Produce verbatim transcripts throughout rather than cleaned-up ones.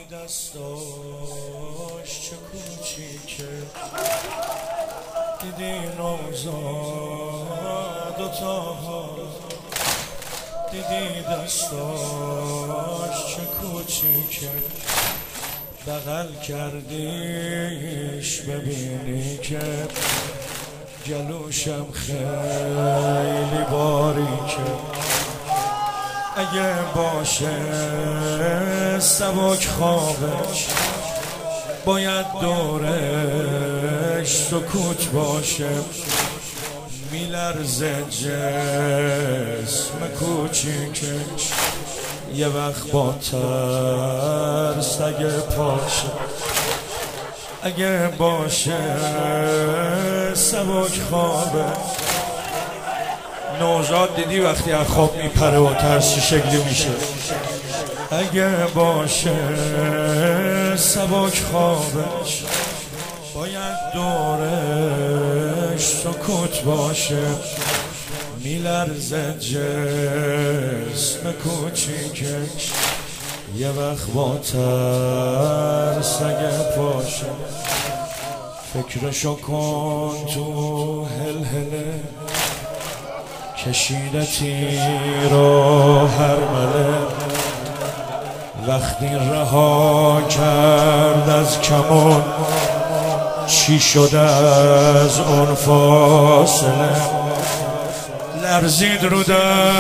دستاش چه کوچیکه، دیدی نوزاد و تاها، دیدی دستاش چه کوچیکه، بغل کردیش ببینی که جلوشم خیلی باریکه. اگه باشه سبک خوابش باید دورش سکوت باشه، میلرزه جسم کوچیکش یه وقت با ترس اگه پاشه. اگه باشه سبک خوابش، نوزاد دیدی وقتی از خواب میپره و ترسی شکلی میشه. اگه باشه سبک خوابش باید دورش سکوت باشه، میلرزه جسم کوچیکش یه وقت با ترس اگه پاشه. فکرشو کن تو هلهله کشیده تیر و هرمله، وقتی رها کرد از کمون چی شده از اون فاصله. لرزید رو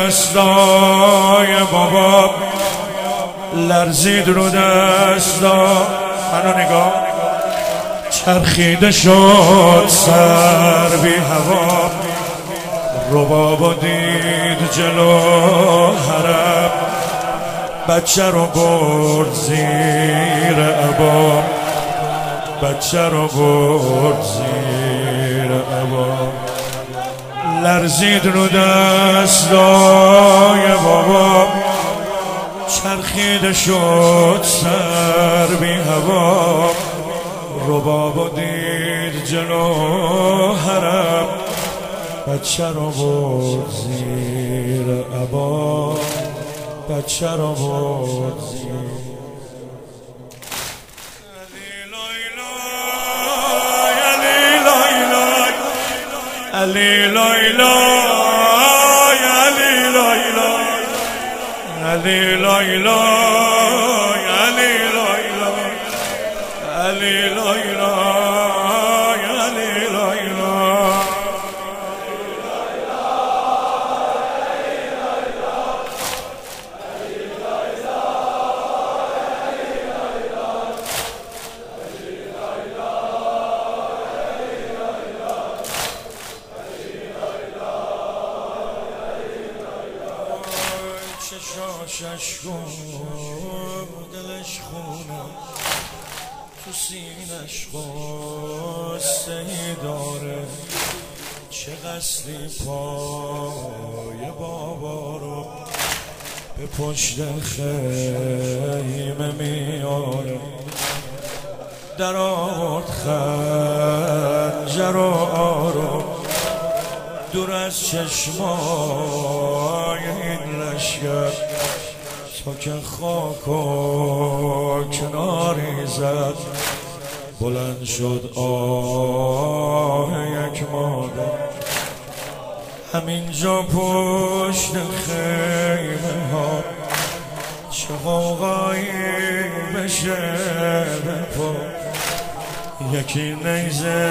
دستای بابا، لرزید رو دستای منو نگاه، چرخیده شد سر بی هوا، ربابو دید جلو حرم، بچه رو برد زیر عبا، بچه رو برد زیر عبا. لرزید رو دستای بابا، چرخیده شد سر بی هوا، ربابو دید جلو حرم، بچه رو برد زیر عبا، بچه رو برد زیر. علی لای لای علی لای لای علی لای لای علی لای لای علی لای لای علی لای لای. چشاش گم دلش خونه، تو سینش غصه ای داره، چه قصدی پای بابا رو به پشت خیمه میاره. در آورد خنجر و آرو دور از چشمای این لشگر، تا که خاک و کناری زد، بلند شد آه یک مادر. همینجا پشت خیمه ها چه غوغایی بشه بپا، یکی نیزه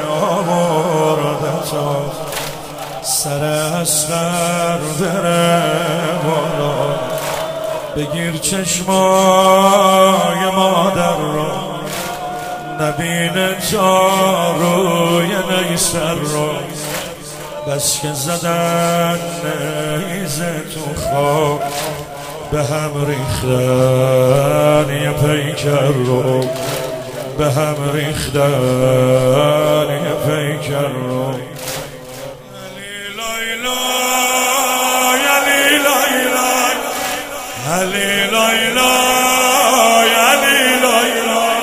آورده تا سر اصغر بره بالا، بگیر چشمای مادر را نبینه تا روی نیسر را، بس که زدن نیزه تو خواب به هم ریختن یه پیکر رو، به هم ریختن یه پیکر رو. علی لای لای علی لای لای علی لای لای علی لای لای.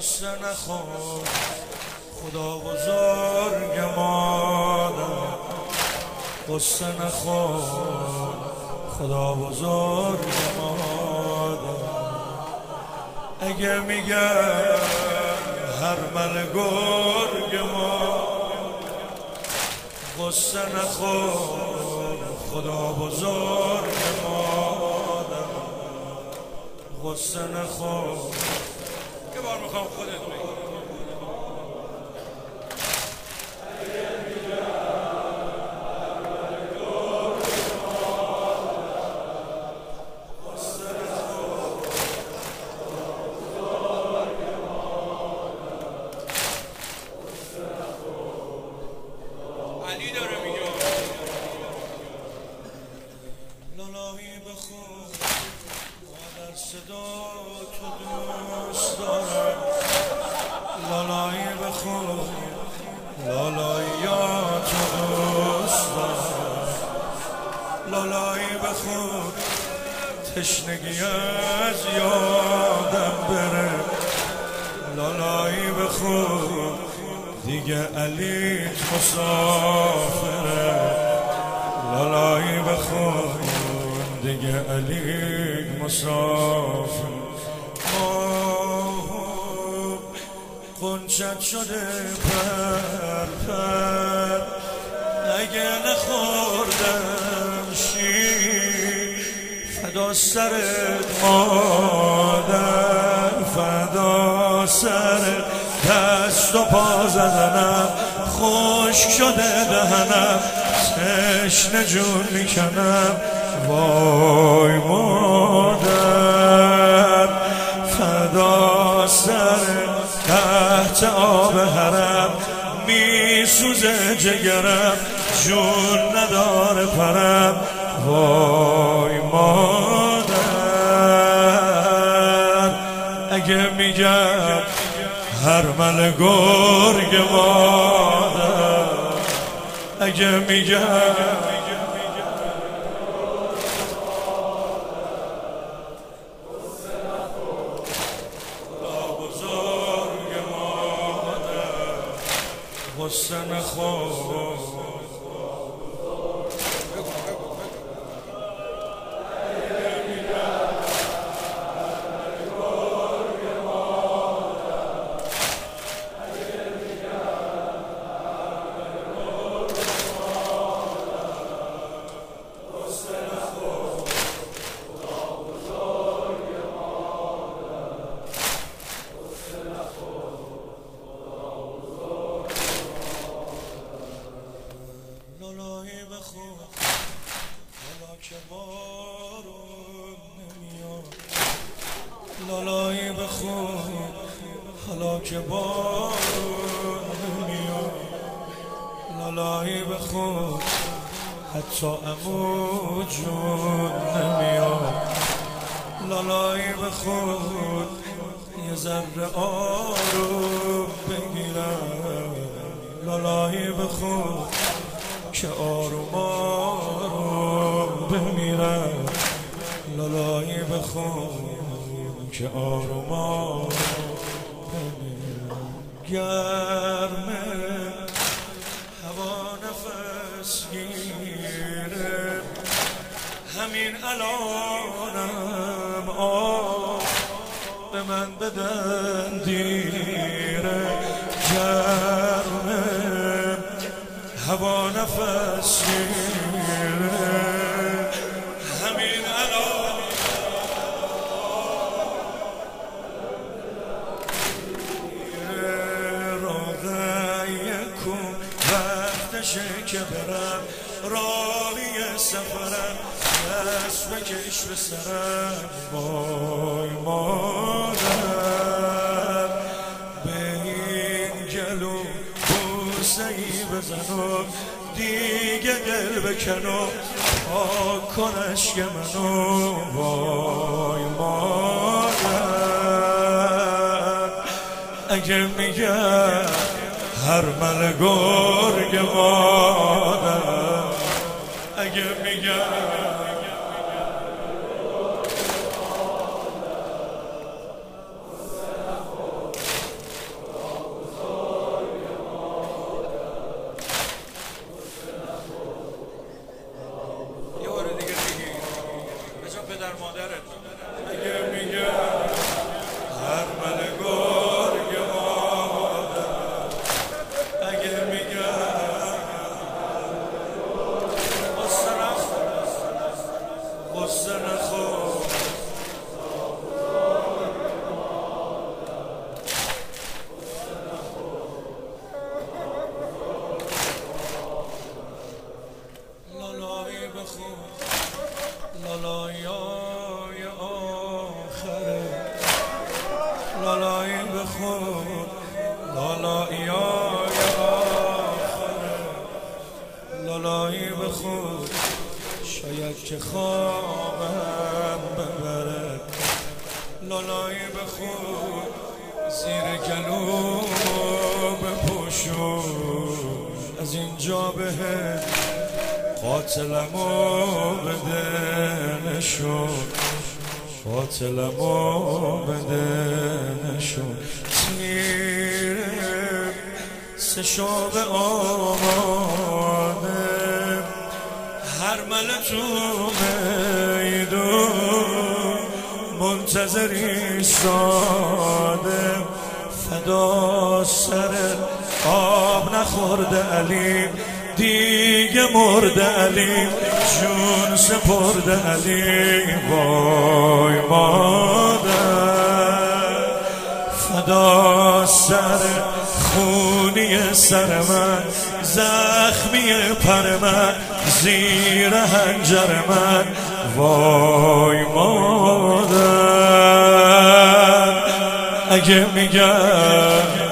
غصه نخور خدا بزرگ مادر، غصه نخور خدا بزرگ مادر. اگه میگن هرمل گرگ ما، غصه نخور خدا بزرگ مادر، غصه نخور. یه بار میخوام خودت بگی. علی داره میگه لالایی بخون مادر صدا تو دوست دارم، لالایی بخون لالاییاتو دوست دارم، لالایی بخون تشنگی از یادم بره، لالایی بخون دیگه علیت مسافره، لالایی بخون دیگه علیت مسافر. ماهو قنچت شده پر پر، اگه نخوردم شیر فدا سرت مادر، فدا سرت. دست و پا زدنم خشک شده دهنم، تشنه جون میکنم وای مادر، فدا سر تحت آب حرم میسوزه جگرم، جون نداره پرم وای مادر. اگه میگم هرمل گرگ مادر، اگه میگم خدا بزرگ مادر، غصه نخور. لالایی بخون حالا که بارون نمیاد، لالایی بخون حالا که بارون نمیاد، لالایی بخون حتی عمو جون نمیاد، لالایی بخون یه ذره آروم بگیرم، لالایی بخون که آروم آروم بمیرم، لالایی بخون که آروم آروم بمیرم. گرمه هوا نفس گیره، همین الانم آب به من بدن دیره، گرمه هوا نفس گیره، همین الان راقیه کن وقتشه که برم، راهی سفرم دست بکش به سرم وای مادر. به این گلو بوسه ای بزنم دیگه دل بکنم، پاک کن عشق منو وای مادر. اگه میگم هرمل گرگ مادر، اگه میگم بخون لالایای آخره لالایی بخون لالایای آخره لالایی بخون شاید که خوابم ببره لالایی بخون زیر گلو بپوشون از اینجا بهت قاتلمو بده نشون قاتلمو بده نشون تیرم سه شاب آماده هر مله تو میدون منتظری ساده فدا سر آب نخورده علی دیگه مرده علی جون سپرده علی وای مادر فدا سر خونی سر من زخمی پر من زیر حنجر من وای مادر اگه میگم